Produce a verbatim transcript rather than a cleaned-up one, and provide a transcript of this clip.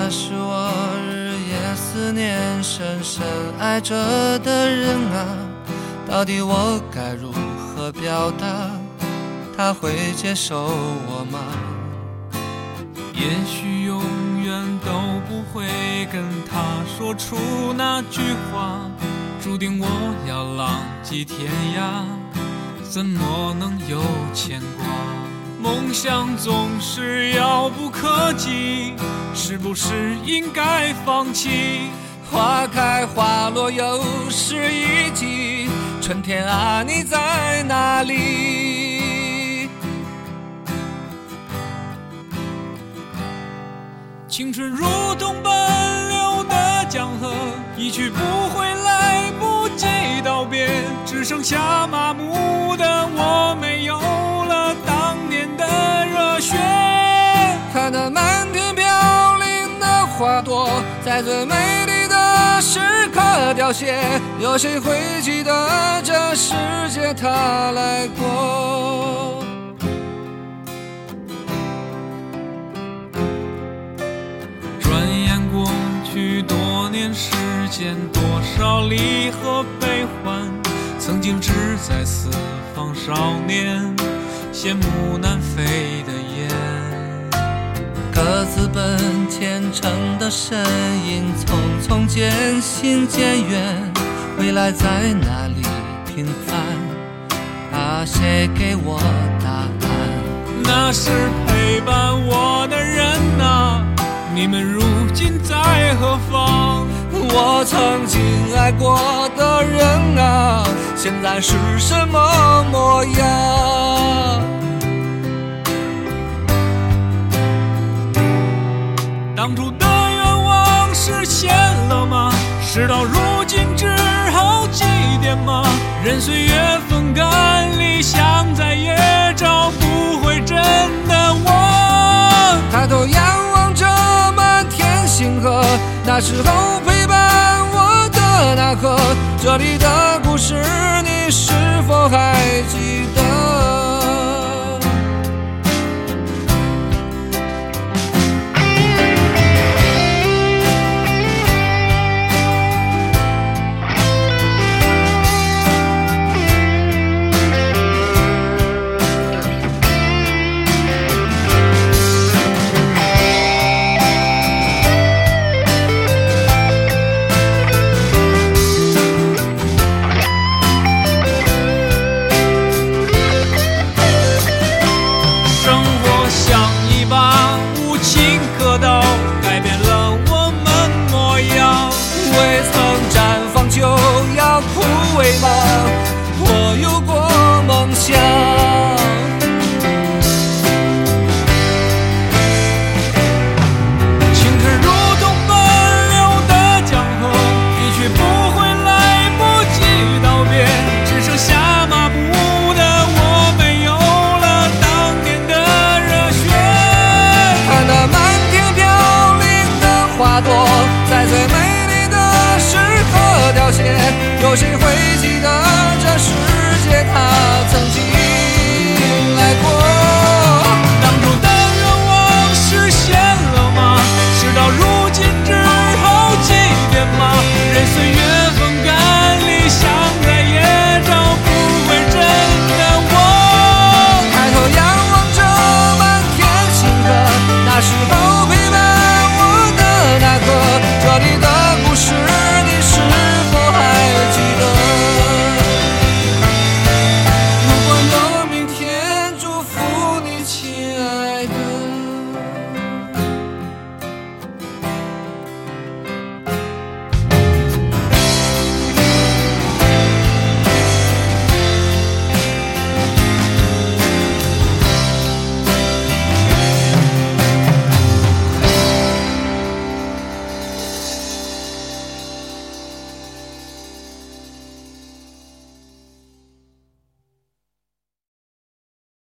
那是我日夜思念深深爱着的人啊，到底我该如何表达，他会接受我吗？ 也许永远都不会跟他说出那句话，注定我要浪迹天涯，怎么能有牵挂？梦想总是遥不可及，是不是应该放弃？ 花开花落又是一季，春天啊你在哪里？ 青春如同奔流的江河，一去不回，来不及道别，只剩下麻木的我，没有了当年的热血。 看那满天飘零的花朵，在最美丽的时刻凋谢，有谁会记得这世界它来过？ 过去多年时间，多少离合悲欢，曾经志在四方少年，羡慕南飞的雁。 各自奔前程的身影，匆匆渐行渐远，未来在哪里平凡？啊，谁给我答案？ 那是陪伴我的人啊，你们如今在何方？ 我曾经爱过的人啊，现在是什么模样？ 当初的愿望实现了吗？事到如今只好祭奠吗？任岁月风干，理想再也找不回真的我。 抬头仰望着满天星河，那时候陪伴我的那刻，这里的故事你是否还记得？